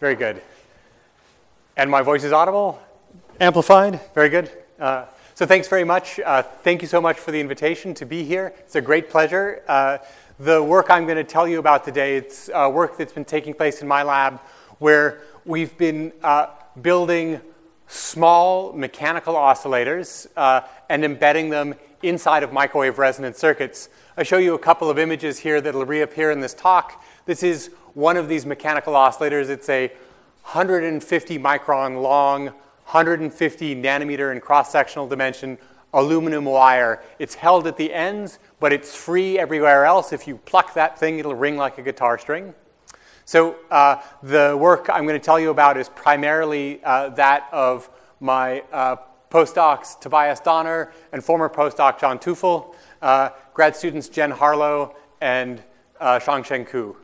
Very good. And my voice is audible? Amplified? Very good. So thanks very much. Thank you so much for the invitation to be here. It's a great pleasure. The work I'm going to tell you about today, it's work that's been taking place in my lab where we've been building small mechanical oscillators and embedding them inside of microwave resonance circuits. I show you a couple of images here that will reappear in this talk. This is one of these mechanical oscillators. It's a 150 micron long, 150 nanometer in cross-sectional dimension aluminum wire. It's held at the ends, but it's free everywhere else. If you pluck that thing, it'll ring like a guitar string. So the work I'm going to tell you about is primarily that of my postdocs Tobias Donner and former postdoc John Teufel, grad students Jen Harlow and Shangsheng Ku.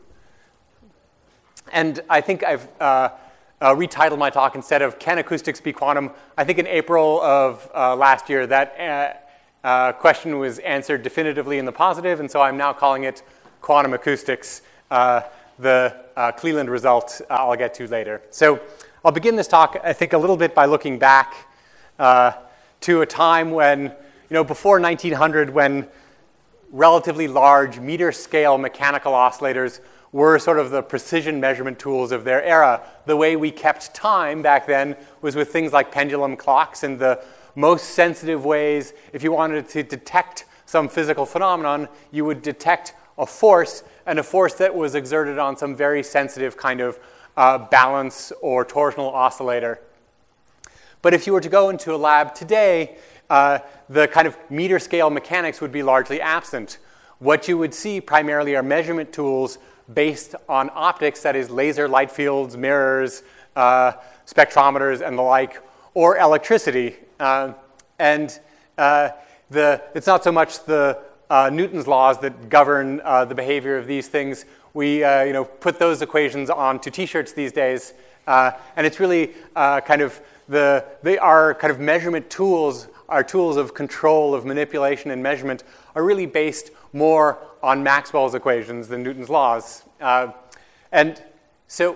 And I think I've retitled my talk instead of Can Acoustics Be Quantum? I think in April of last year that question was answered definitively in the positive, and so I'm now calling it Quantum Acoustics. The Cleland result I'll get to later. So I'll begin this talk, I think, a little bit by looking back to a time when, before 1900, when relatively large meter-scale mechanical oscillators were sort of the precision measurement tools of their era. The way we kept time back then was with things like pendulum clocks, and the most sensitive ways, if you wanted to detect some physical phenomenon, you would detect a force, and a force that was exerted on some very sensitive kind of balance or torsional oscillator. But if you were to go into a lab today, the kind of meter scale mechanics would be largely absent. What you would see primarily are measurement tools based on optics, that is laser light fields, mirrors, spectrometers, and the like, or electricity. It's not so much the Newton's laws that govern the behavior of these things. We put those equations onto T-shirts these days, and it's really they are kind of measurement tools. Our tools of control, of manipulation and measurement are really based more on Maxwell's equations than Newton's laws. And so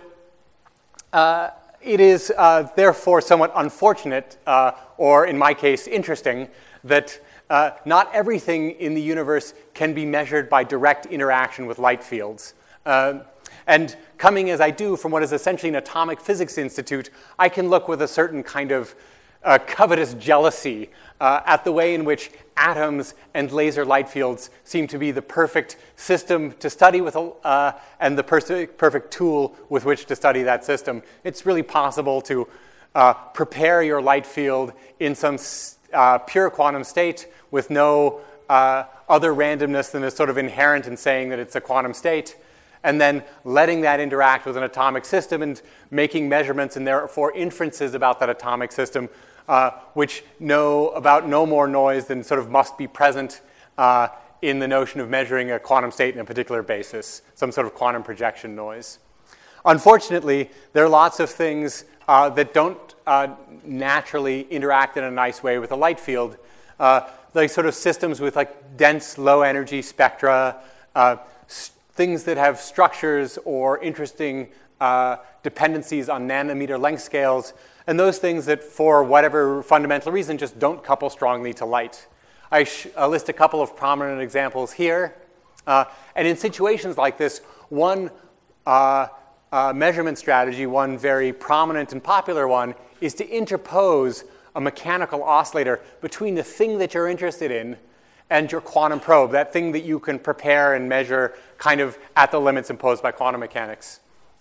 it is therefore somewhat unfortunate, or in my case, interesting, that not everything in the universe can be measured by direct interaction with light fields. And coming as I do from what is essentially an atomic physics institute, I can look with a certain kind of covetous jealousy at the way in which atoms and laser light fields seem to be the perfect system to study with, and the perfect tool with which to study that system. It's really possible to prepare your light field in some pure quantum state with no other randomness than is sort of inherent in saying that it's a quantum state, and then letting that interact with an atomic system and making measurements and therefore inferences about that atomic system which know about no more noise than sort of must be present in the notion of measuring a quantum state in a particular basis, some sort of quantum projection noise. Unfortunately, there are lots of things that don't naturally interact in a nice way with a light field. Like sort of systems with like dense low energy spectra, things that have structures or interesting dependencies on nanometer length scales, and those things that for whatever fundamental reason just don't couple strongly to light. I list a couple of prominent examples here. And in situations like this, one measurement strategy, one very prominent and popular one, is to interpose a mechanical oscillator between the thing that you're interested in and your quantum probe, that thing that you can prepare and measure kind of at the limits imposed by quantum mechanics.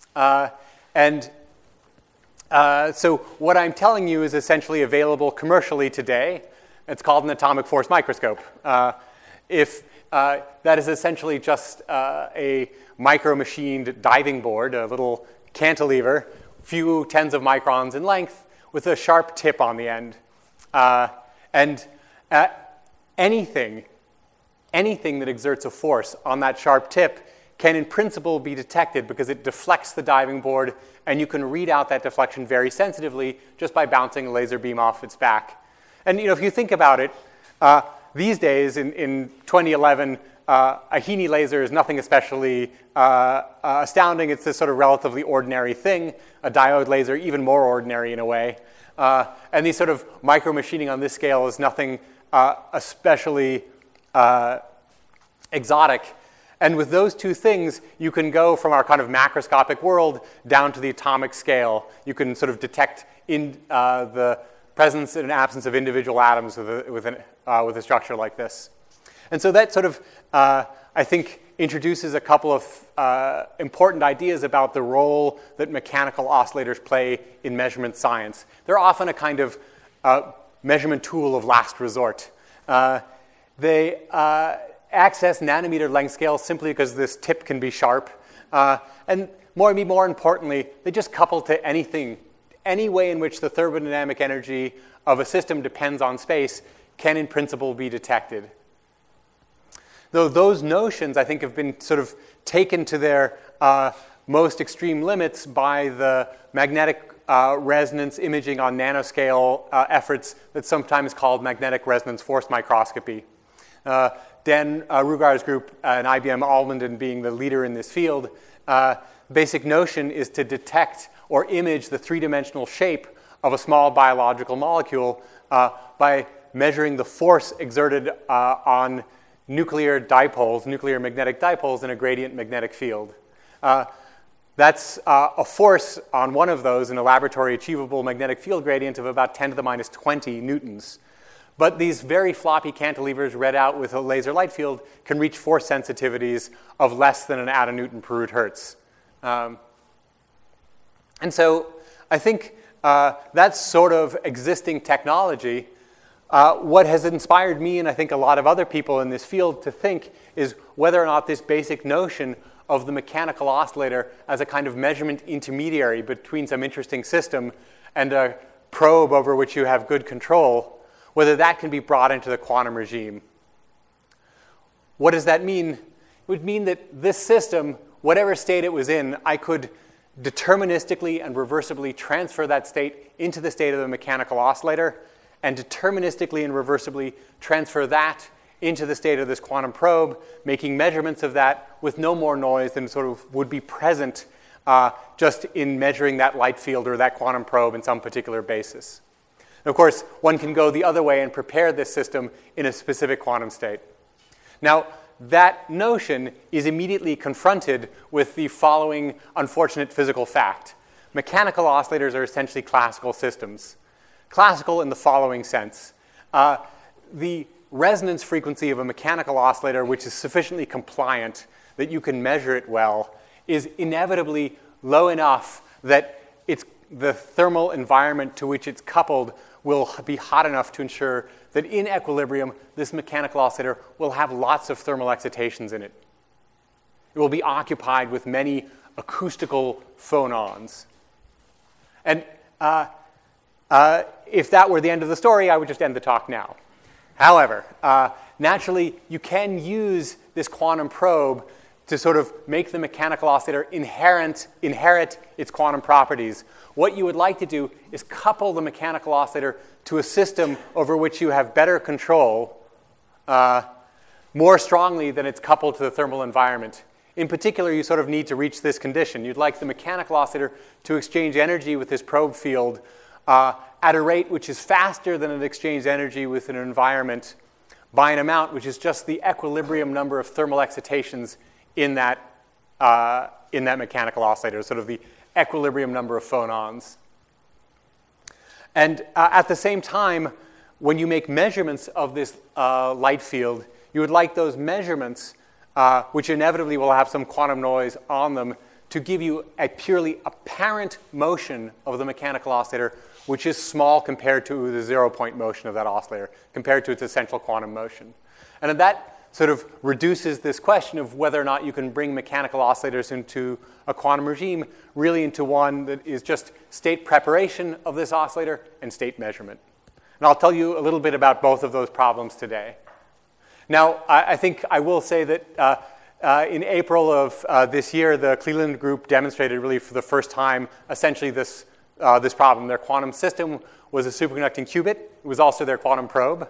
So what I'm telling you is essentially available commercially today. It's called an atomic force microscope. That is essentially just a micro-machined diving board, a little cantilever, few tens of microns in length, with a sharp tip on the end. Anything that exerts a force on that sharp tip can in principle be detected because it deflects the diving board, and you can read out that deflection very sensitively just by bouncing a laser beam off its back. And if you think about it, these days in 2011, a Heaney laser is nothing especially astounding. It's this sort of relatively ordinary thing. A diode laser, even more ordinary in a way. And these sort of micro-machining on this scale is nothing especially exotic. And with those two things, you can go from our kind of macroscopic world down to the atomic scale. You can sort of detect in the presence and absence of individual atoms with a structure like this. And so that sort of, I think, introduces a couple of important ideas about the role that mechanical oscillators play in measurement science. They're often a kind of measurement tool of last resort. They access nanometer length scales simply because this tip can be sharp. And more importantly, they just couple to anything. Any way in which the thermodynamic energy of a system depends on space can in principle be detected. Though those notions, I think, have been sort of taken to their most extreme limits by the magnetic resonance imaging on nanoscale efforts that's sometimes called magnetic resonance force microscopy. Dan Rugar's group and IBM Almaden being the leader in this field, basic notion is to detect or image the three-dimensional shape of a small biological molecule by measuring the force exerted on nuclear magnetic dipoles in a gradient magnetic field. That's a force on one of those in a laboratory achievable magnetic field gradient of about 10 to the minus 20 newtons. But these very floppy cantilevers read out with a laser light field can reach force sensitivities of less than an attonewton per root hertz. And so I think that sort of existing technology, what has inspired me and I think a lot of other people in this field to think is whether or not this basic notion of the mechanical oscillator as a kind of measurement intermediary between some interesting system and a probe over which you have good control, whether that can be brought into the quantum regime. What does that mean? It would mean that this system, whatever state it was in, I could deterministically and reversibly transfer that state into the state of the mechanical oscillator and deterministically and reversibly transfer that into the state of this quantum probe, making measurements of that with no more noise than sort of would be present just in measuring that light field or that quantum probe in some particular basis. Of course, one can go the other way and prepare this system in a specific quantum state. Now, that notion is immediately confronted with the following unfortunate physical fact. Mechanical oscillators are essentially classical systems. Classical in the following sense. The resonance frequency of a mechanical oscillator, which is sufficiently compliant that you can measure it well, is inevitably low enough that the thermal environment to which it's coupled will be hot enough to ensure that in equilibrium, this mechanical oscillator will have lots of thermal excitations in it. It will be occupied with many acoustical phonons. And if that were the end of the story, I would just end the talk now. However, naturally, you can use this quantum probe to sort of make the mechanical oscillator inherit its quantum properties. What you would like to do is couple the mechanical oscillator to a system over which you have better control more strongly than it's coupled to the thermal environment. In particular, you sort of need to reach this condition. You'd like the mechanical oscillator to exchange energy with this probe field at a rate which is faster than it exchanged energy with an environment by an amount which is just the equilibrium number of thermal excitations in that mechanical oscillator, sort of the equilibrium number of phonons. And at the same time, when you make measurements of this light field, you would like those measurements, which inevitably will have some quantum noise on them, to give you a purely apparent motion of the mechanical oscillator, which is small compared to the zero-point motion of that oscillator, compared to its essential quantum motion. And that sort of reduces this question of whether or not you can bring mechanical oscillators into a quantum regime really into one that is just state preparation of this oscillator and state measurement. And I'll tell you a little bit about both of those problems today. Now, I think I will say that in April of this year, the Cleland group demonstrated really for the first time essentially this problem. Their quantum system was a superconducting qubit. It was also their quantum probe.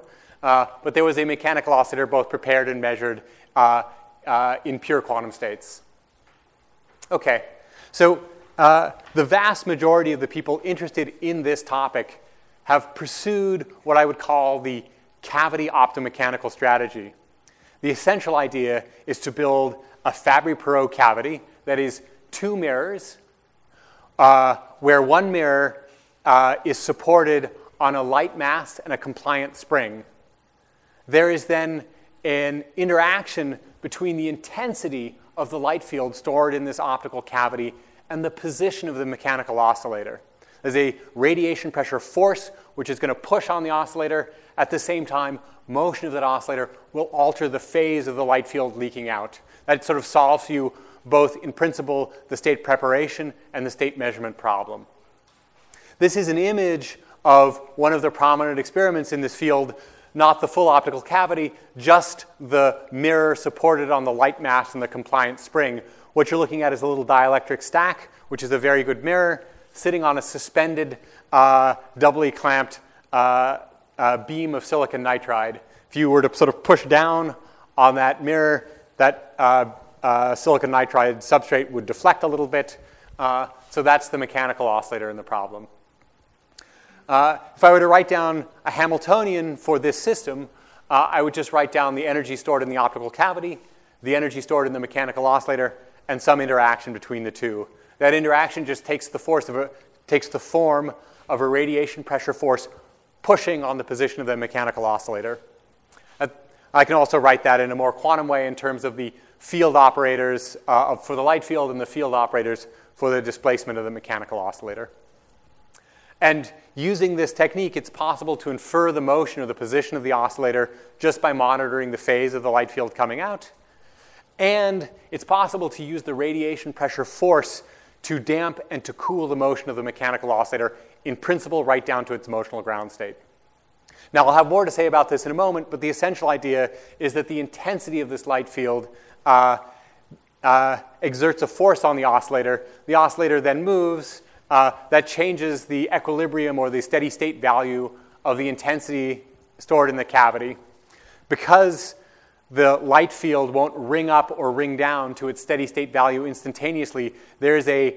but there was a mechanical oscillator both prepared and measured in pure quantum states. Okay, so the vast majority of the people interested in this topic have pursued what I would call the cavity optomechanical strategy. The essential idea is to build a Fabry-Perot cavity that is two mirrors, where one mirror is supported on a light mass and a compliant spring. There is then an interaction between the intensity of the light field stored in this optical cavity and the position of the mechanical oscillator. There's a radiation pressure force which is going to push on the oscillator. At the same time, motion of that oscillator will alter the phase of the light field leaking out. That sort of solves for you both, in principle, the state preparation and the state measurement problem. This is an image of one of the prominent experiments in this field, not the full optical cavity, just the mirror supported on the light mass and the compliant spring. What you're looking at is a little dielectric stack, which is a very good mirror, sitting on a suspended, doubly clamped beam of silicon nitride. If you were to sort of push down on that mirror, that silicon nitride substrate would deflect a little bit. So that's the mechanical oscillator in the problem. If I were to write down a Hamiltonian for this system, I would just write down the energy stored in the optical cavity, the energy stored in the mechanical oscillator, and some interaction between the two. That interaction just takes the form of a radiation pressure force pushing on the position of the mechanical oscillator. I can also write that in a more quantum way in terms of the field operators for the light field and the field operators for the displacement of the mechanical oscillator. And using this technique, it's possible to infer the motion or the position of the oscillator just by monitoring the phase of the light field coming out. And it's possible to use the radiation pressure force to damp and to cool the motion of the mechanical oscillator, in principle, right down to its motional ground state. Now, I'll have more to say about this in a moment, but the essential idea is that the intensity of this light field exerts a force on the oscillator. The oscillator then moves. That changes the equilibrium or the steady state value of the intensity stored in the cavity. Because the light field won't ring up or ring down to its steady state value instantaneously, there's a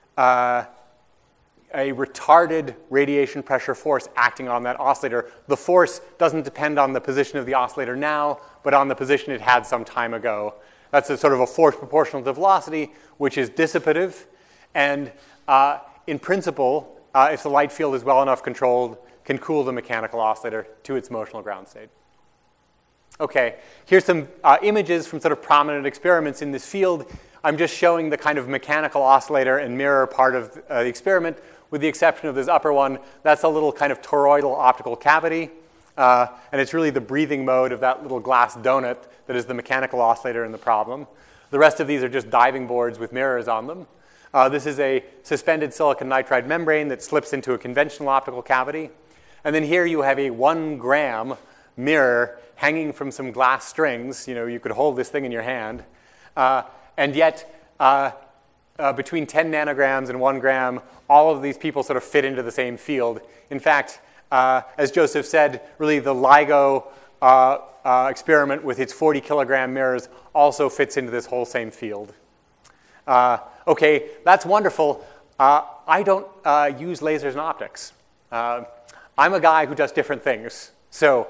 retarded radiation pressure force acting on that oscillator. The force doesn't depend on the position of the oscillator now, but on the position it had some time ago. That's a sort of a force proportional to velocity, which is dissipative. And in principle, if the light field is well enough controlled, can cool the mechanical oscillator to its motional ground state. Okay, here's some images from sort of prominent experiments in this field. I'm just showing the kind of mechanical oscillator and mirror part of the experiment, with the exception of this upper one. That's a little kind of toroidal optical cavity. And it's really the breathing mode of that little glass donut that is the mechanical oscillator in the problem. The rest of these are just diving boards with mirrors on them. This is a suspended silicon nitride membrane that slips into a conventional optical cavity. And then here you have a 1 gram mirror hanging from some glass strings. You know, you could hold this thing in your hand. And yet, between 10 nanograms and 1 gram, all of these people sort of fit into the same field. In fact, as Joseph said, really the LIGO experiment with its 40 kilogram mirrors also fits into this whole same field. Okay, that's wonderful. I don't use lasers and optics. I'm a guy who does different things. So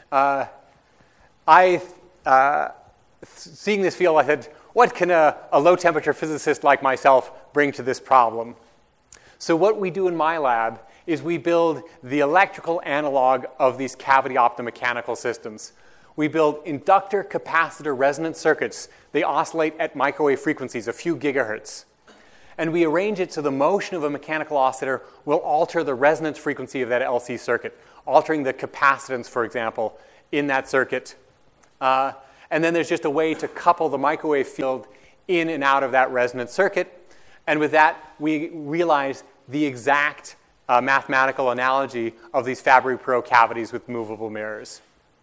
seeing this field, I said, what can a low-temperature physicist like myself bring to this problem? So what we do in my lab is we build the electrical analog of these cavity optomechanical systems. We build inductor capacitor resonant circuits. They oscillate at microwave frequencies, a few gigahertz. And we arrange it so the motion of a mechanical oscillator will alter the resonance frequency of that LC circuit, altering the capacitance, for example, in that circuit. And then there's just a way to couple the microwave field in and out of that resonance circuit. And with that, we realize the exact mathematical analogy of these Fabry-Perot cavities with movable mirrors.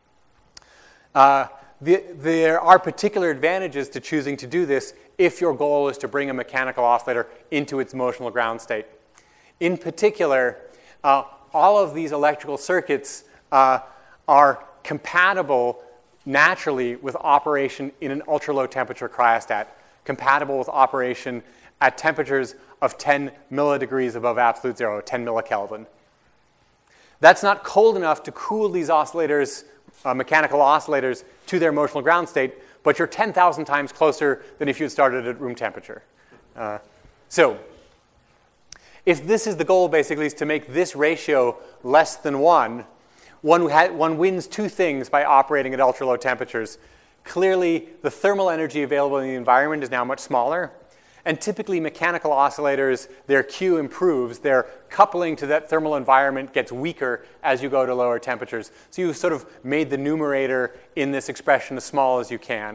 There are particular advantages to choosing to do this if your goal is to bring a mechanical oscillator into its motional ground state. In particular, all of these electrical circuits are compatible naturally with operation in an ultra-low temperature cryostat, compatible with operation at temperatures of 10 milledegrees above absolute zero, 10 millikelvin. That's not cold enough to cool these oscillators, mechanical oscillators, to their motional ground state, but you're 10,000 times closer than if you had started at room temperature. So if this is the goal, basically, is to make this ratio less than 1, one wins two things by operating at ultra-low temperatures. Clearly, the thermal energy available in the environment is now much smaller. And typically, mechanical oscillators, their Q improves. Their coupling to that thermal environment gets weaker as you go to lower temperatures. So you've sort of made the numerator in this expression as small as you can.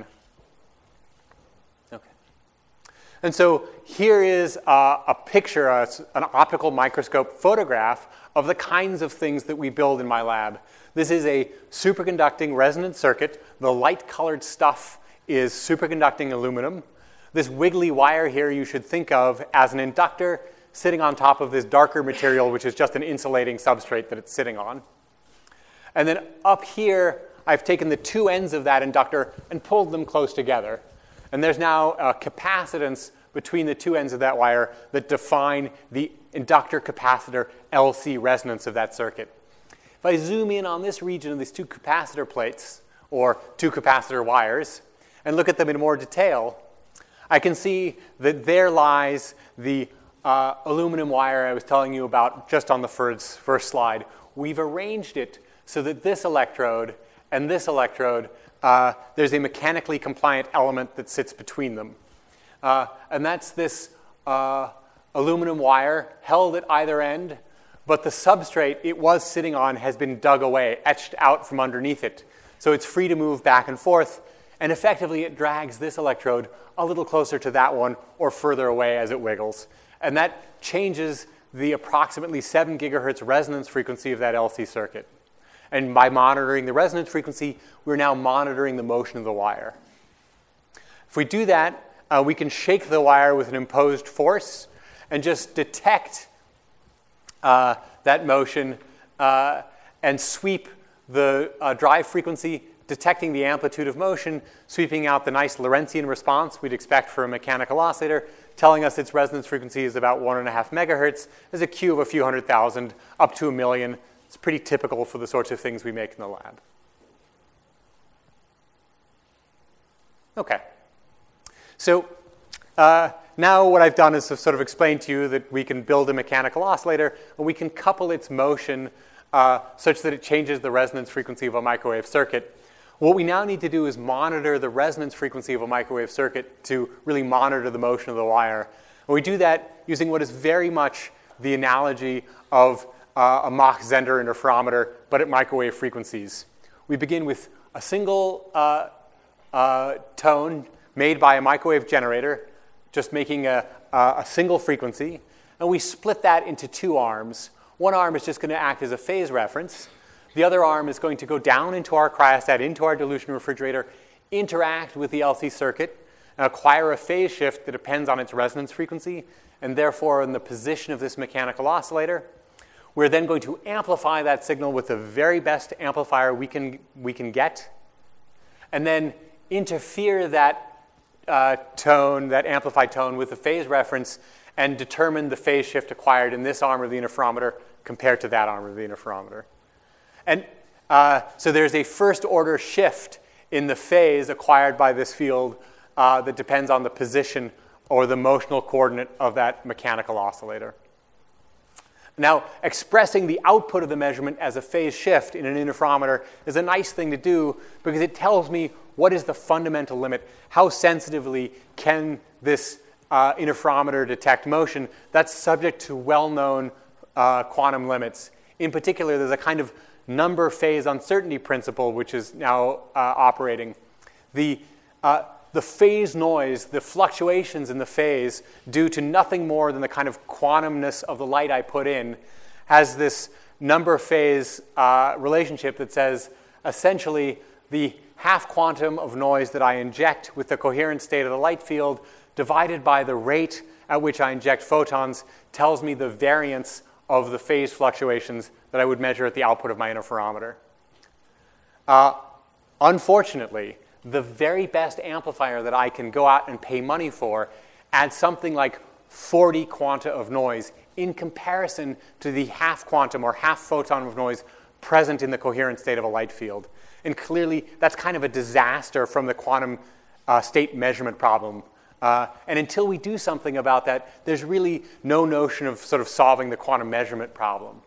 Okay. And so here is a picture, an optical microscope photograph of the kinds of things that we build in my lab. This is a superconducting resonant circuit. The light-colored stuff is superconducting aluminum. This wiggly wire here you should think of as an inductor sitting on top of this darker material, which is just an insulating substrate that it's sitting on. And then up here, I've taken the two ends of that inductor and pulled them close together. And there's now a capacitance between the two ends of that wire that define the inductor-capacitor LC resonance of that circuit. If I zoom in on this region of these two capacitor plates, or two capacitor wires, and look at them in more detail, I can see that there lies the aluminum wire I was telling you about just on the first slide. We've arranged it so that this electrode and this electrode, there's a mechanically compliant element that sits between them. And that's this aluminum wire held at either end, but the substrate it was sitting on has been dug away, etched out from underneath it. So it's free to move back and forth. And effectively, it drags this electrode a little closer to that one or further away as it wiggles. And that changes the approximately 7 gigahertz resonance frequency of that LC circuit. And by monitoring the resonance frequency, we're now monitoring the motion of the wire. If we do that, we can shake the wire with an imposed force and just detect that motion and sweep the drive frequency, detecting the amplitude of motion, sweeping out the nice Lorentzian response we'd expect for a mechanical oscillator, telling us its resonance frequency is about 1.5 megahertz. There's a Q of a few 100,000 up to 1 million. It's pretty typical for the sorts of things we make in the lab. Okay. So now what I've done is to sort of explain to you that we can build a mechanical oscillator, and we can couple its motion such that it changes the resonance frequency of a microwave circuit. What we now need to do is monitor the resonance frequency of a microwave circuit to really monitor the motion of the wire. And we do that using what is very much the analogy of a Mach-Zehnder interferometer, but at microwave frequencies. We begin with a single tone made by a microwave generator, just making a single frequency, and we split that into two arms. One arm is just going to act as a phase reference. The other arm is going to go down into our cryostat, into our dilution refrigerator, interact with the LC circuit, and acquire a phase shift that depends on its resonance frequency, and therefore on the position of this mechanical oscillator. We're then going to amplify that signal with the very best amplifier we can get, and then interfere that tone, that amplified tone, with the phase reference and determine the phase shift acquired in this arm of the interferometer compared to that arm of the interferometer. And so there's a first-order shift in the phase acquired by this field that depends on the position or the motional coordinate of that mechanical oscillator. Now, expressing the output of the measurement as a phase shift in an interferometer is a nice thing to do because it tells me what is the fundamental limit. How sensitively can this interferometer detect motion? That's subject to well-known quantum limits. In particular, there's a kind of number phase uncertainty principle which is now operating. The phase noise, the fluctuations in the phase due to nothing more than the kind of quantumness of the light I put in has this number phase relationship that says essentially the half quantum of noise that I inject with the coherent state of the light field divided by the rate at which I inject photons tells me the variance of the phase fluctuations that I would measure at the output of my interferometer. Unfortunately, the very best amplifier that I can go out and pay money for adds something like 40 quanta of noise in comparison to the half quantum or half photon of noise present in the coherent state of a light field. And clearly, that's kind of a disaster from the quantum state measurement problem. And until we do something about that, there's really no notion of sort of solving the quantum measurement problem.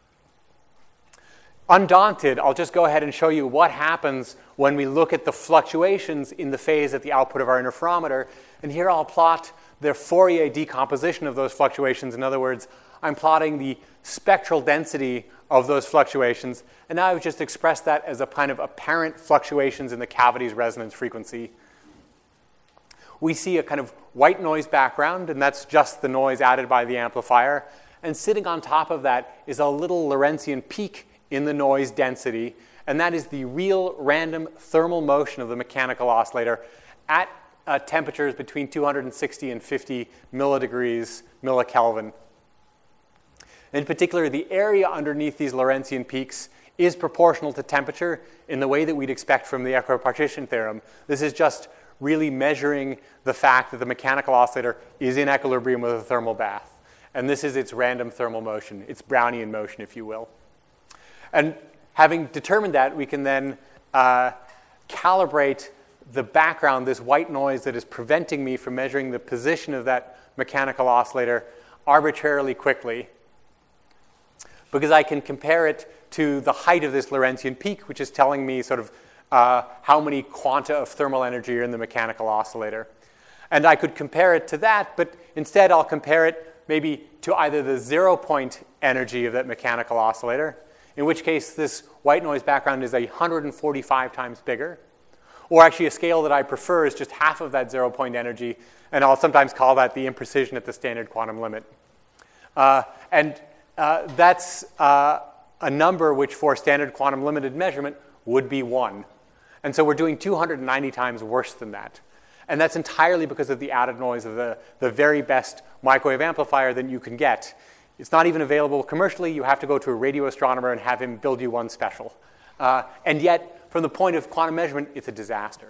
Undaunted, I'll just go ahead and show you what happens when we look at the fluctuations in the phase at the output of our interferometer. And here I'll plot the Fourier decomposition of those fluctuations. In other words, I'm plotting the spectral density of those fluctuations. And now I've just expressed that as a kind of apparent fluctuations in the cavity's resonance frequency. We see a kind of white noise background, and that's just the noise added by the amplifier. And sitting on top of that is a little Lorentzian peak in the noise density, and that is the real random thermal motion of the mechanical oscillator at temperatures between 260 and 50 millikelvin. In particular, the area underneath these Lorentzian peaks is proportional to temperature in the way that we'd expect from the equipartition theorem. This is just really measuring the fact that the mechanical oscillator is in equilibrium with a thermal bath. And this is its random thermal motion, its Brownian motion, if you will. And having determined that, we can then calibrate the background, this white noise that is preventing me from measuring the position of that mechanical oscillator arbitrarily quickly, because I can compare it to the height of this Lorentzian peak, which is telling me sort of how many quanta of thermal energy are in the mechanical oscillator. And I could compare it to that, but instead I'll compare it maybe to either the 0-point energy of that mechanical oscillator, in which case this white noise background is 145 times bigger, or actually a scale that I prefer is just half of that 0-point energy, and I'll sometimes call that the imprecision at the standard quantum limit. That's a number which for standard quantum limited measurement would be 1. And so we're doing 290 times worse than that. And that's entirely because of the added noise of the very best microwave amplifier that you can get. It's not even available commercially. You have to go to a radio astronomer and have him build you one special. And yet, from the point of quantum measurement, it's a disaster.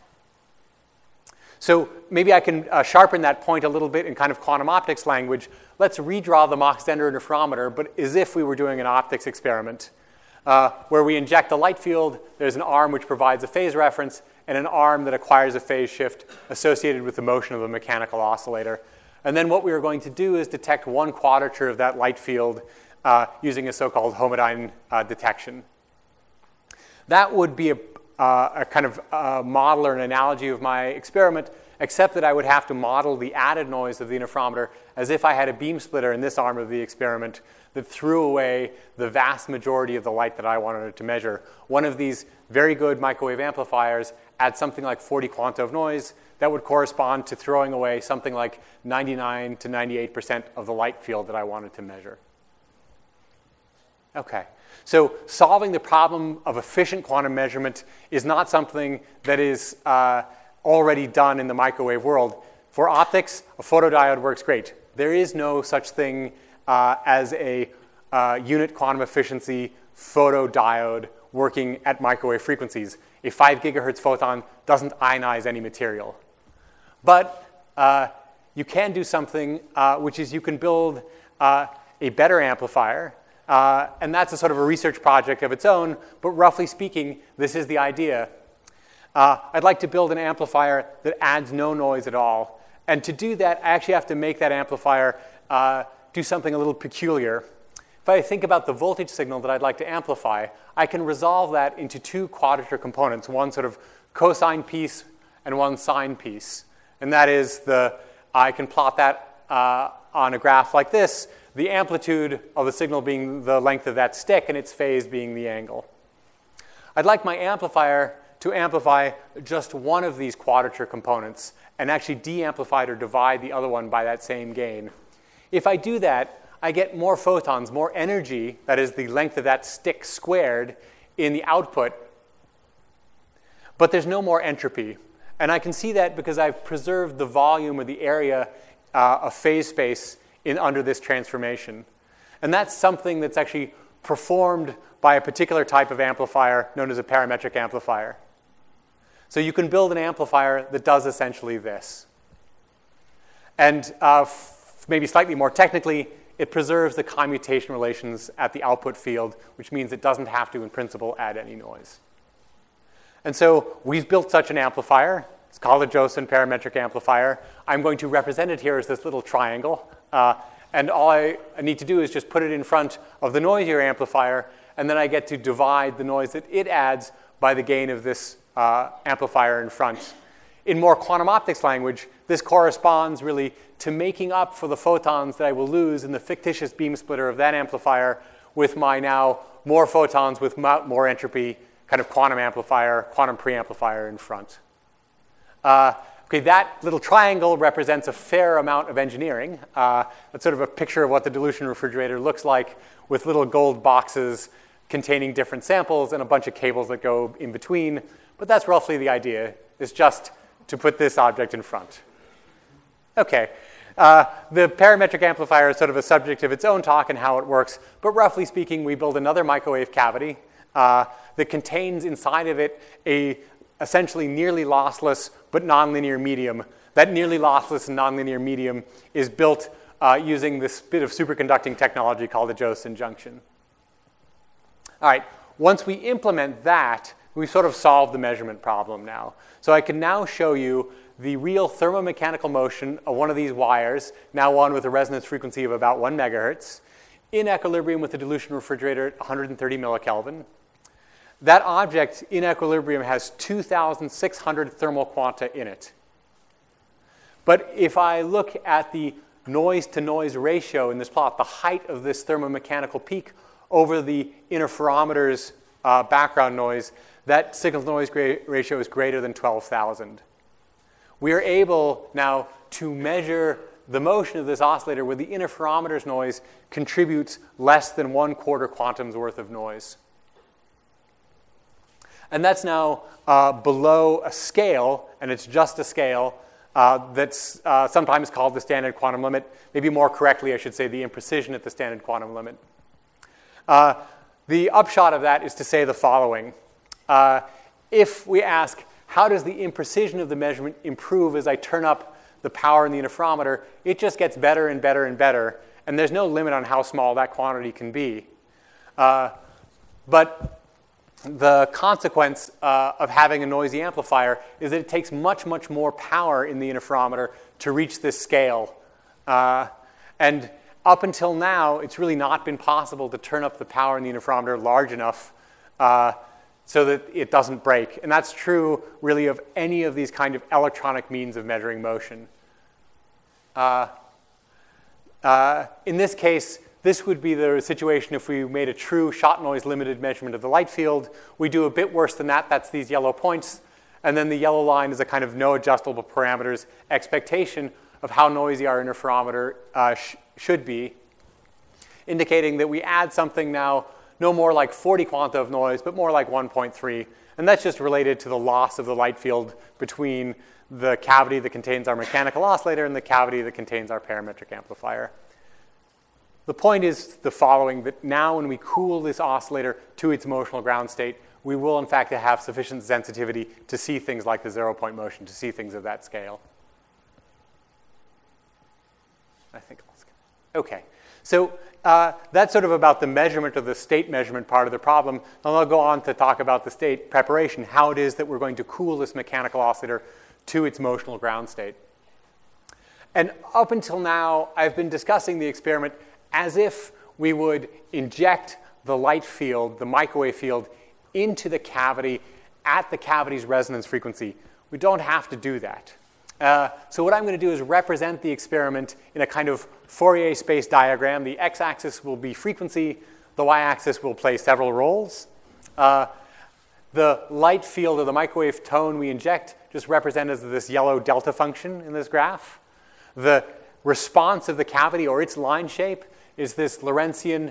So maybe I can sharpen that point a little bit in kind of quantum optics language. Let's redraw the Mach-Zehnder interferometer, but as if we were doing an optics experiment. Where we inject a light field, there's an arm which provides a phase reference, and an arm that acquires a phase shift associated with the motion of the mechanical oscillator. And then what we are going to do is detect one quadrature of that light field using a so-called homodyne detection. That would be a kind of model or an analogy of my experiment, except that I would have to model the added noise of the interferometer as if I had a beam splitter in this arm of the experiment that threw away the vast majority of the light that I wanted to measure. One of these very good microwave amplifiers adds something like 40 quanta of noise. That would correspond to throwing away something like 99 to 98% of the light field that I wanted to measure. Okay, so solving the problem of efficient quantum measurement is not something that is already done in the microwave world. For optics, a photodiode works great. There is no such thing as a unit quantum efficiency photodiode working at microwave frequencies. A 5 gigahertz photon doesn't ionize any material. But you can do something, which is you can build a better amplifier. And that's a sort of a research project of its own. But roughly speaking, this is the idea. I'd like to build an amplifier that adds no noise at all. And to do that, I actually have to make that amplifier do something a little peculiar. If I think about the voltage signal that I'd like to amplify, I can resolve that into two quadrature components, one sort of cosine piece and one sine piece. And that is I can plot that on a graph like this, the amplitude of the signal being the length of that stick and its phase being the angle. I'd like my amplifier to amplify just one of these quadrature components and actually de-amplify or divide the other one by that same gain. If I do that, I get more photons, more energy, that is the length of that stick squared, in the output, but there's no more entropy. And I can see that because I've preserved the volume or the area of phase space under this transformation. And that's something that's actually performed by a particular type of amplifier known as a parametric amplifier. So you can build an amplifier that does essentially this. And maybe slightly more technically, it preserves the commutation relations at the output field, which means it doesn't have to, in principle, add any noise. And so we've built such an amplifier. It's called a Josephson parametric amplifier. I'm going to represent it here as this little triangle. And all I need to do is just put it in front of the noisier amplifier, and then I get to divide the noise that it adds by the gain of this amplifier in front. In more quantum optics language, this corresponds really to making up for the photons that I will lose in the fictitious beam splitter of that amplifier with my now more photons with more entropy kind of quantum amplifier, quantum preamplifier in front. Okay, that little triangle represents a fair amount of engineering. That's sort of a picture of what the dilution refrigerator looks like with little gold boxes containing different samples and a bunch of cables that go in between. But that's roughly the idea, is just to put this object in front. Okay, the parametric amplifier is sort of a subject of its own talk and how it works. But roughly speaking, we build another microwave cavity that contains inside of it a essentially nearly lossless but nonlinear medium. That nearly lossless and nonlinear medium is built using this bit of superconducting technology called the Josephson junction. All right, once we implement that, we've sort of solved the measurement problem now. So I can now show you the real thermomechanical motion of one of these wires, now one with a resonance frequency of about 1 megahertz, in equilibrium with the dilution refrigerator at 130 millikelvin. That object in equilibrium has 2,600 thermal quanta in it. But if I look at the noise-to-noise ratio in this plot, the height of this thermomechanical peak over the interferometer's background noise, that signal-to-noise ratio is greater than 12,000. We are able now to measure the motion of this oscillator where the interferometer's noise contributes less than 1/4 quantum's worth of noise. And that's now below a scale, and it's just a scale, that's sometimes called the standard quantum limit. Maybe more correctly, I should say the imprecision at the standard quantum limit. The upshot of that is to say the following. If we ask, how does the imprecision of the measurement improve as I turn up the power in the interferometer, it just gets better and better and better, and there's no limit on how small that quantity can be. But the consequence of having a noisy amplifier is that it takes much, much more power in the interferometer to reach this scale. And up until now, it's really not been possible to turn up the power in the interferometer large enough so that it doesn't break. And that's true, really, of any of these kind of electronic means of measuring motion. In this case, this would be the situation if we made a true shot noise limited measurement of the light field. We do a bit worse than that. That's these yellow points. And then the yellow line is a kind of no adjustable parameters expectation of how noisy our interferometer should be, indicating that we add something now no more like 40 quanta of noise, but more like 1.3. And that's just related to the loss of the light field between the cavity that contains our mechanical oscillator and the cavity that contains our parametric amplifier. The point is the following, that now when we cool this oscillator to its motional ground state, we will in fact have sufficient sensitivity to see things like the zero-point motion, to see things of that scale. I think I'll skip. Okay, so that's sort of about the measurement of the state measurement part of the problem. And I'll go on to talk about the state preparation, how it is that we're going to cool this mechanical oscillator to its motional ground state. And up until now, I've been discussing the experiment as if we would inject the light field, the microwave field, into the cavity at the cavity's resonance frequency. We don't have to do that. So what I'm going to do is represent the experiment in a kind of Fourier space diagram. The x-axis will be frequency. The y-axis will play several roles. The light field or the microwave tone we inject just represented as this yellow delta function in this graph. The response of the cavity, or its line shape, is this Lorentzian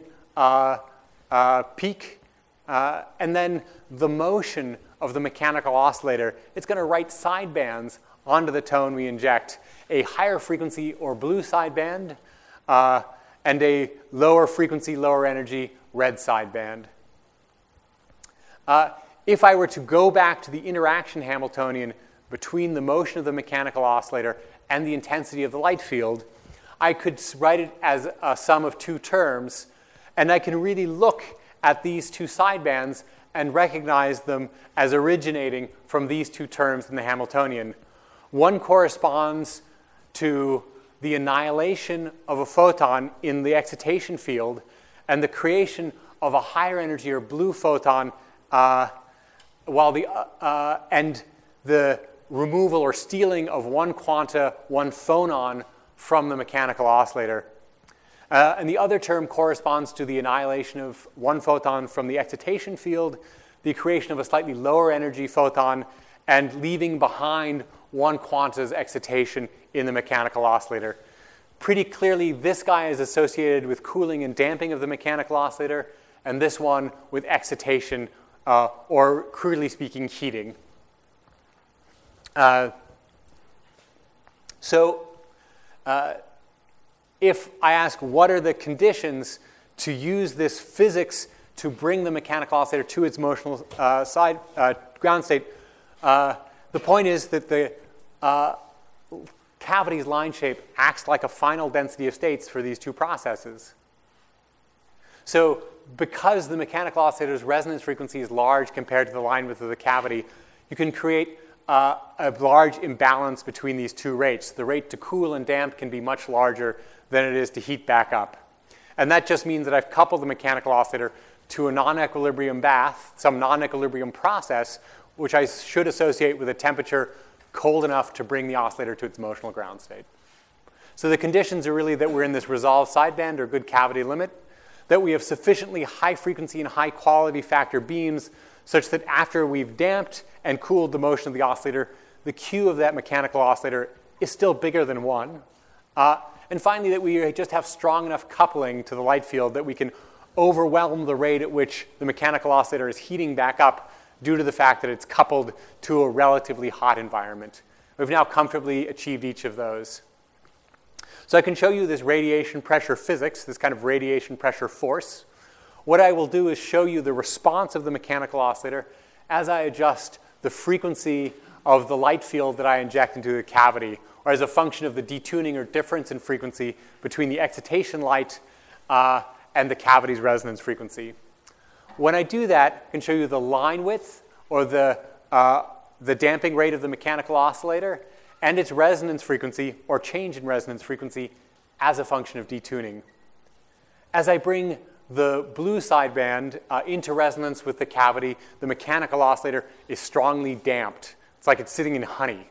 peak. And then the motion of the mechanical oscillator, it's going to write sidebands onto the tone we inject, a higher frequency or blue sideband, and a lower frequency, lower energy red sideband. If I were to go back to the interaction Hamiltonian between the motion of the mechanical oscillator and the intensity of the light field, I could write it as a sum of two terms, and I can really look at these two sidebands and recognize them as originating from these two terms in the Hamiltonian. One corresponds to the annihilation of a photon in the excitation field and the creation of a higher energy or blue photon, and the removal or stealing of one quanta, one phonon from the mechanical oscillator. And the other term corresponds to the annihilation of one photon from the excitation field, the creation of a slightly lower energy photon, and leaving behind one quanta's excitation in the mechanical oscillator. Pretty clearly, this guy is associated with cooling and damping of the mechanical oscillator, and this one with excitation, or crudely speaking, heating. If I ask what are the conditions to use this physics to bring the mechanical oscillator to its motional ground state, the point is that the cavity's line shape acts like a final density of states for these two processes. So because the mechanical oscillator's resonance frequency is large compared to the line width of the cavity, you can create a large imbalance between these two rates. The rate to cool and damp can be much larger than it is to heat back up. And that just means that I've coupled the mechanical oscillator to a non-equilibrium bath, some non-equilibrium process, which I should associate with a temperature cold enough to bring the oscillator to its motional ground state. So the conditions are really that we're in this resolved sideband or good cavity limit, that we have sufficiently high frequency and high quality factor beams such that after we've damped and cooled the motion of the oscillator, the Q of that mechanical oscillator is still bigger than 1. And finally, that we just have strong enough coupling to the light field that we can overwhelm the rate at which the mechanical oscillator is heating back up due to the fact that it's coupled to a relatively hot environment. We've now comfortably achieved each of those. So I can show you this radiation pressure physics, this kind of radiation pressure force. What I will do is show you the response of the mechanical oscillator as I adjust the frequency of the light field that I inject into the cavity, or as a function of the detuning or difference in frequency between the excitation light and the cavity's resonance frequency. When I do that, I can show you the line width, or the damping rate of the mechanical oscillator, and its resonance frequency, or change in resonance frequency, as a function of detuning. As I bring the blue sideband into resonance with the cavity, the mechanical oscillator is strongly damped. It's like it's sitting in honey.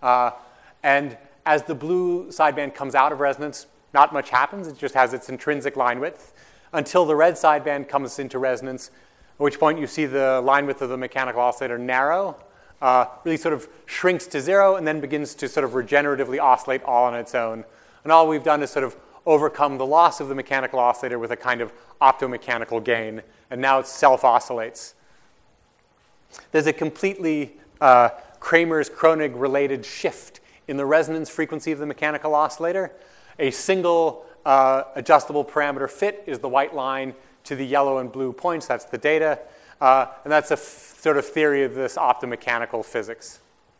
And as the blue sideband comes out of resonance, not much happens. It just has its intrinsic line width until the red sideband comes into resonance, at which point you see the line width of the mechanical oscillator narrow, really sort of shrinks to 0, and then begins to sort of regeneratively oscillate all on its own. And all we've done is sort of overcome the loss of the mechanical oscillator with a kind of optomechanical gain, and now it self-oscillates. There's a completely Kramers-Kronig related shift in the resonance frequency of the mechanical oscillator. A single adjustable parameter fit is the white line to the yellow and blue points. That's the data. And that's a sort of theory of this optomechanical physics.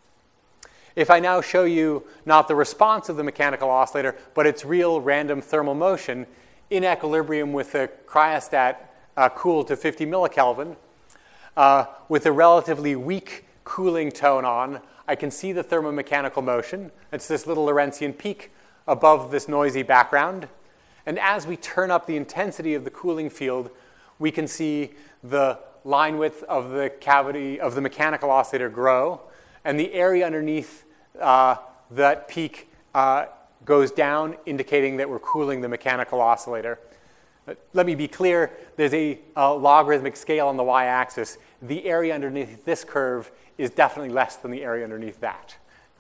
If I now show you not the response of the mechanical oscillator, but its real random thermal motion in equilibrium with the cryostat cooled to 50 millikelvin, with a relatively weak cooling tone on, I can see the thermomechanical motion. It's this little Lorentzian peak above this noisy background. And as we turn up the intensity of the cooling field, we can see the line width of the cavity of the mechanical oscillator grow, and the area underneath that peak goes down, indicating that we're cooling the mechanical oscillator. Let me be clear, there's a logarithmic scale on the y-axis. The area underneath this curve is definitely less than the area underneath that.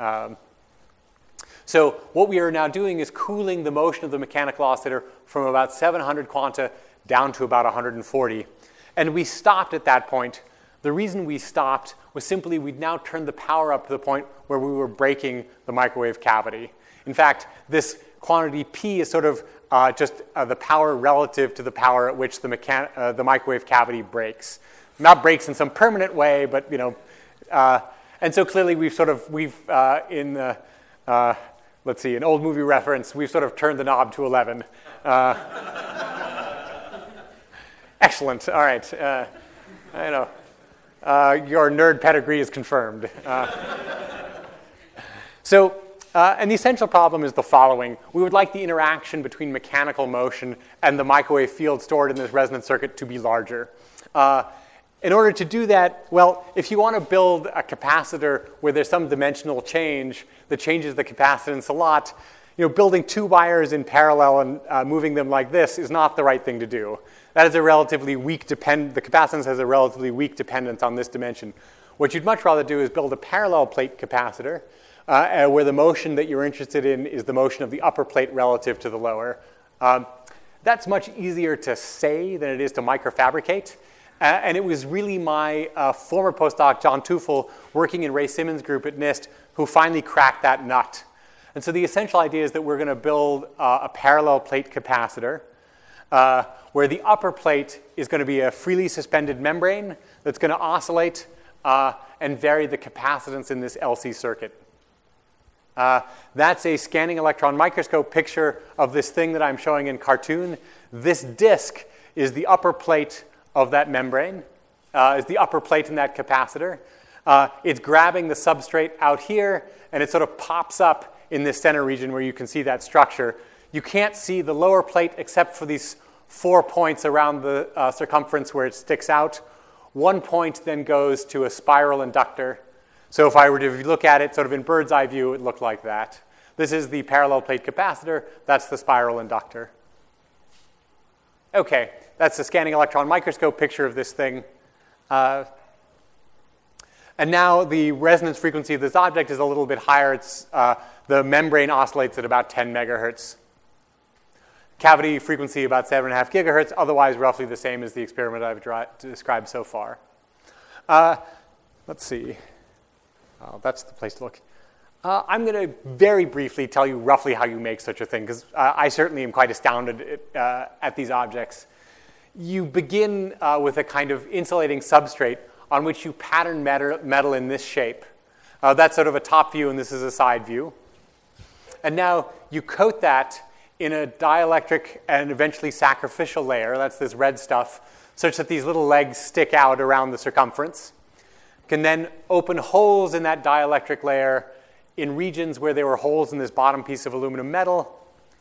So what we are now doing is cooling the motion of the mechanical oscillator from about 700 quanta down to about 140. And we stopped at that point. The reason we stopped was simply we'd now turned the power up to the point where we were breaking the microwave cavity. In fact, this quantity P is sort of just the power relative to the power at which the microwave cavity breaks. Not breaks in some permanent way, but and so clearly we've in let's see, an old movie reference, we've sort of turned the knob to 11. Excellent. All right. I know. Your nerd pedigree is confirmed. And the essential problem is the following. We would like the interaction between mechanical motion and the microwave field stored in this resonance circuit to be larger. In order to do that, well, if you want to build a capacitor where there's some dimensional change that changes the capacitance a lot, building two wires in parallel and moving them like this is not the right thing to do. That is a relatively weak the capacitance has a relatively weak dependence on this dimension. What you'd much rather do is build a parallel plate capacitor where the motion that you're interested in is the motion of the upper plate relative to the lower. That's much easier to say than it is to microfabricate. And it was really my former postdoc, John Teufel, working in Ray Simmons' group at NIST, who finally cracked that nut. And so the essential idea is that we're going to build a parallel plate capacitor where the upper plate is going to be a freely suspended membrane that's going to oscillate and vary the capacitance in this LC circuit. That's a scanning electron microscope picture of this thing that I'm showing in cartoon. This disk is the upper plate of that membrane, is the upper plate in that capacitor. It's grabbing the substrate out here, and it sort of pops up in this center region where you can see that structure. You can't see the lower plate except for these 4 points around the circumference where it sticks out. 1 point then goes to a spiral inductor. So if I were to look at it sort of in bird's eye view, it looked like that. This is the parallel plate capacitor. That's the spiral inductor. Okay, that's the scanning electron microscope picture of this thing. And now the resonance frequency of this object is a little bit higher. The membrane oscillates at about 10 megahertz. Cavity frequency about 7.5 gigahertz, otherwise roughly the same as the experiment I've described so far. Let's see. That's the place to look. I'm going to very briefly tell you roughly how you make such a thing, because I certainly am quite astounded at these objects. You begin with a kind of insulating substrate on which you pattern metal in this shape. That's sort of a top view, and this is a side view. And now you coat that in a dielectric and eventually sacrificial layer, that's this red stuff, such that these little legs stick out around the circumference. You can then open holes in that dielectric layer in regions where there were holes in this bottom piece of aluminum metal,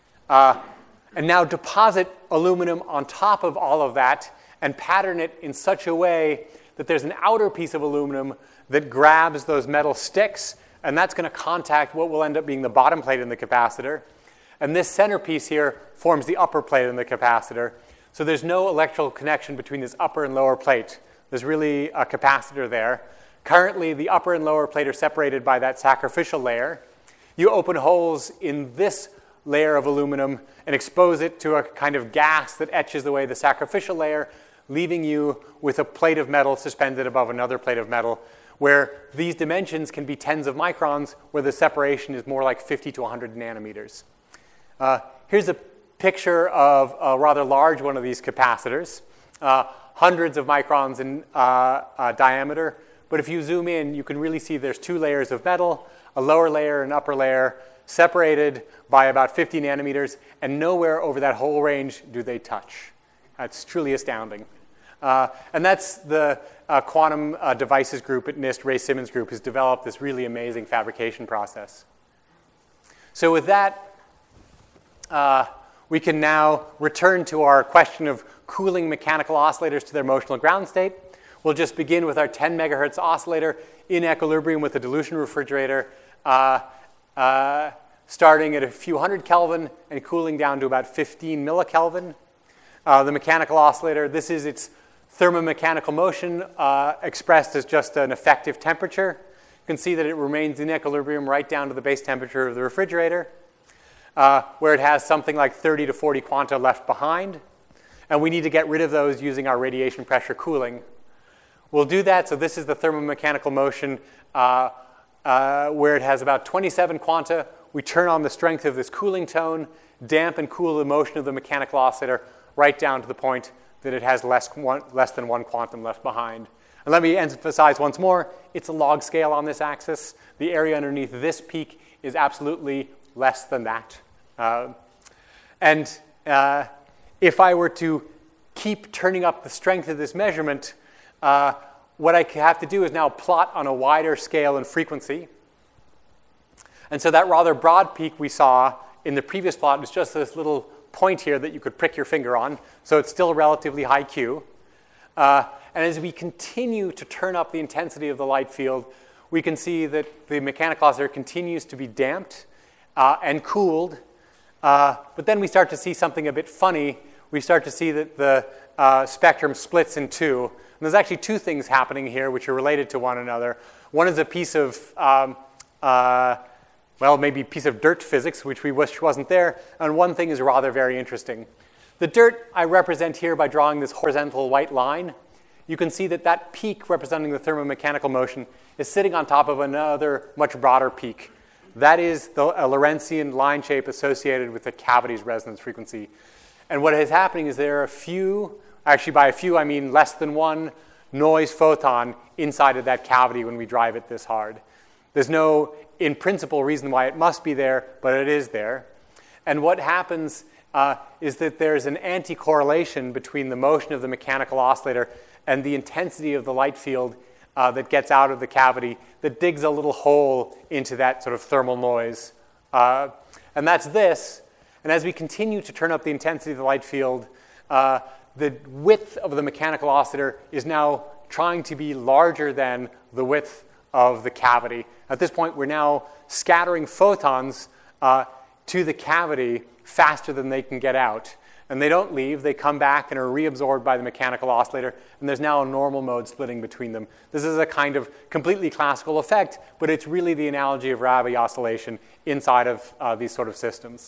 and now deposit aluminum on top of all of that and pattern it in such a way that there's an outer piece of aluminum that grabs those metal sticks, and that's going to contact what will end up being the bottom plate in the capacitor. And this center piece here forms the upper plate in the capacitor. So there's no electrical connection between this upper and lower plate. There's really a capacitor there. Currently, the upper and lower plate are separated by that sacrificial layer. You open holes in this layer of aluminum and expose it to a kind of gas that etches away the sacrificial layer, leaving you with a plate of metal suspended above another plate of metal, where these dimensions can be tens of microns, where the separation is more like 50 to 100 nanometers. Here's a picture of a rather large one of these capacitors, hundreds of microns in diameter. But if you zoom in, you can really see there's two layers of metal, a lower layer and upper layer, separated by about 50 nanometers, and nowhere over that whole range do they touch. That's truly astounding. And that's the quantum devices group at NIST, Ray Simmons' group, has developed this really amazing fabrication process. So with that, we can now return to our question of cooling mechanical oscillators to their motional ground state. We'll just begin with our 10 megahertz oscillator in equilibrium with a dilution refrigerator, starting at a few hundred Kelvin and cooling down to about 15 millikelvin. The mechanical oscillator, this is its thermomechanical motion expressed as just an effective temperature. You can see that it remains in equilibrium right down to the base temperature of the refrigerator, where it has something like 30 to 40 quanta left behind. And we need to get rid of those using our radiation pressure cooling. We'll do that. So this is the thermomechanical motion where it has about 27 quanta we turn on the strength of this cooling tone, damp and cool the motion of the mechanical oscillator right down to the point that it has less than 1 quantum left behind. And let me emphasize once more, it's a log scale on this axis. The area underneath this peak is absolutely less than that. If I were to keep turning up the strength of this measurement, what I have to do is now plot on a wider scale and frequency. And so that rather broad peak we saw in the previous plot was just this little point here that you could prick your finger on. So it's still relatively high Q. And as we continue to turn up the intensity of the light field, we can see that the mechanical oscillator continues to be damped and cooled. But then we start to see something a bit funny. We start to see that the spectrum splits in two. And there's actually two things happening here which are related to one another. One is a piece of, maybe a piece of dirt physics, which we wish wasn't there. And one thing is rather very interesting. The dirt I represent here by drawing this horizontal white line. You can see that that peak representing the thermomechanical motion is sitting on top of another much broader peak. That is a Lorentzian line shape associated with the cavity's resonance frequency. And what is happening is there are a few, actually by a few I mean less than one noise photon inside of that cavity when we drive it this hard. There's no, in principle, reason why it must be there, but it is there. And what happens is that there's an anti-correlation between the motion of the mechanical oscillator and the intensity of the light field that gets out of the cavity that digs a little hole into that sort of thermal noise. And that's this. And as we continue to turn up the intensity of the light field, the width of the mechanical oscillator is now trying to be larger than the width of the cavity. At this point, we're now scattering photons to the cavity faster than they can get out. And they don't leave. They come back and are reabsorbed by the mechanical oscillator. And there's now a normal mode splitting between them. This is a kind of completely classical effect, but it's really the analogy of Rabi oscillation inside of these sort of systems.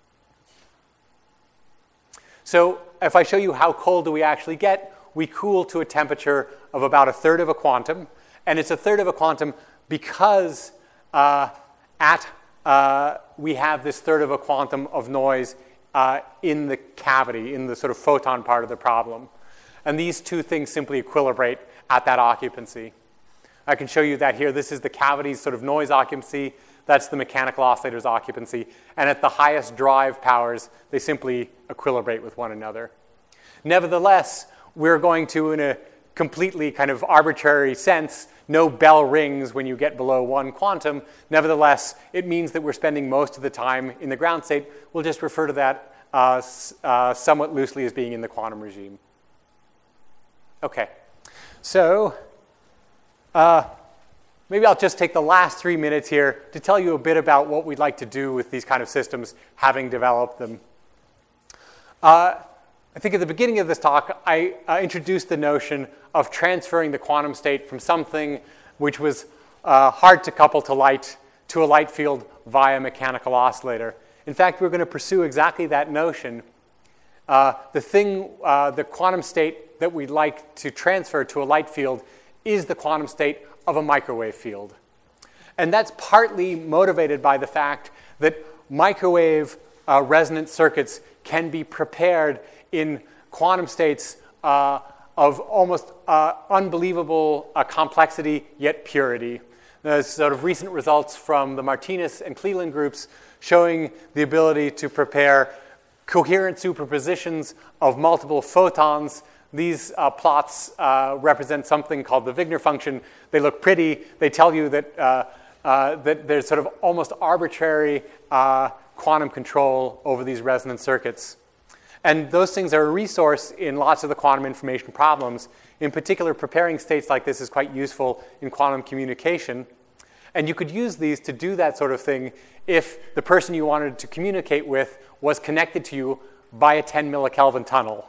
So if I show you how cold do we actually get, we cool to a temperature of about 1/3 of a quantum. And it's 1/3 of a quantum because we have this 1/3 of a quantum of noise in the cavity, in the sort of photon part of the problem. And these two things simply equilibrate at that occupancy. I can show you that here. This is the cavity's sort of noise occupancy. That's the mechanical oscillator's occupancy. And at the highest drive powers, they simply equilibrate with one another. Nevertheless, we're going to, in a completely kind of arbitrary sense, no bell rings when you get below 1 quantum. Nevertheless, it means that we're spending most of the time in the ground state. We'll just refer to that somewhat loosely as being in the quantum regime. Okay, so maybe I'll just take the last 3 minutes here to tell you a bit about what we'd like to do with these kind of systems, having developed them. I think at the beginning of this talk, I introduced the notion of transferring the quantum state from something which was hard to couple to a light field via mechanical oscillator. In fact, we're going to pursue exactly that notion. The quantum state that we'd like to transfer to a light field is the quantum state of a microwave field. And that's partly motivated by the fact that microwave resonance circuits can be prepared in quantum states of almost unbelievable complexity, yet purity. There's sort of recent results from the Martinez and Cleland groups showing the ability to prepare coherent superpositions of multiple photons. These plots represent something called the Wigner function. They look pretty. They tell you that, that there's sort of almost arbitrary quantum control over these resonance circuits. And those things are a resource in lots of the quantum information problems. In particular, preparing states like this is quite useful in quantum communication. And you could use these to do that sort of thing if the person you wanted to communicate with was connected to you by a 10 millikelvin tunnel.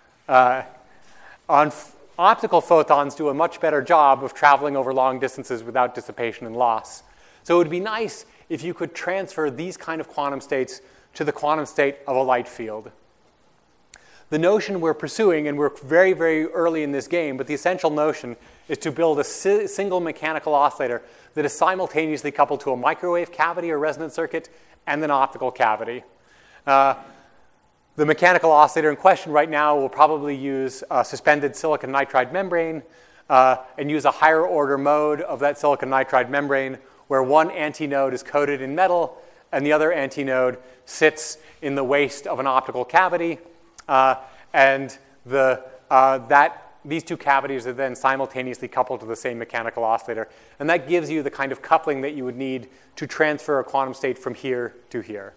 Optical photons do a much better job of traveling over long distances without dissipation and loss. So it would be nice if you could transfer these kind of quantum states to the quantum state of a light field. The notion we're pursuing, and we're very, very early in this game, but the essential notion is to build a single mechanical oscillator that is simultaneously coupled to a microwave cavity or resonance circuit and an optical cavity. The mechanical oscillator in question right now will probably use a suspended silicon nitride membrane and use a higher order mode of that silicon nitride membrane where one antinode is coated in metal and the other antinode sits in the waist of an optical cavity. And these two cavities are then simultaneously coupled to the same mechanical oscillator. And that gives you the kind of coupling that you would need to transfer a quantum state from here to here.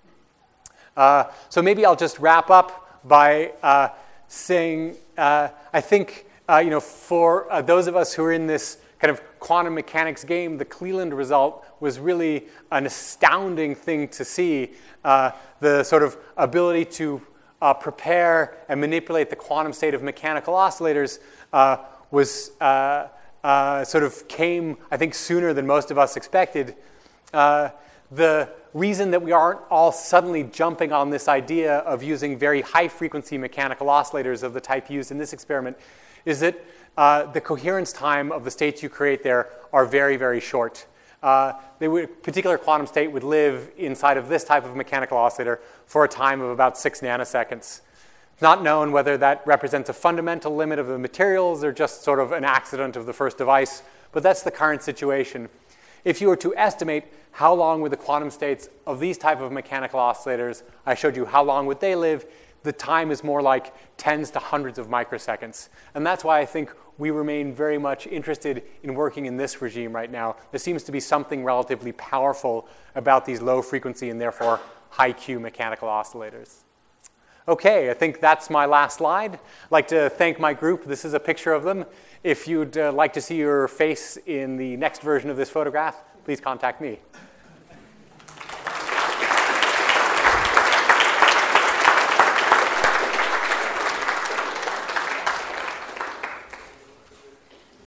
So maybe I'll just wrap up by saying I think for those of us who are in this kind of quantum mechanics game, the Cleland result was really an astounding thing to see. The sort of ability to prepare and manipulate the quantum state of mechanical oscillators sort of came, I think, sooner than most of us expected. The reason that we aren't all suddenly jumping on this idea of using very high-frequency mechanical oscillators of the type used in this experiment is that the coherence time of the states you create there are very, very short. A particular quantum state would live inside of this type of mechanical oscillator for a time of about 6 nanoseconds. It's not known whether that represents a fundamental limit of the materials or just sort of an accident of the first device, but that's the current situation. If you were to estimate how long would the quantum states of these type of mechanical oscillators, I showed you how long would they live, the time is more like tens to hundreds of microseconds. And that's why I think we remain very much interested in working in this regime right now. There seems to be something relatively powerful about these low frequency and therefore high Q mechanical oscillators. Okay, I think that's my last slide. I'd like to thank my group. This is a picture of them. If you'd like to see your face in the next version of this photograph, please contact me.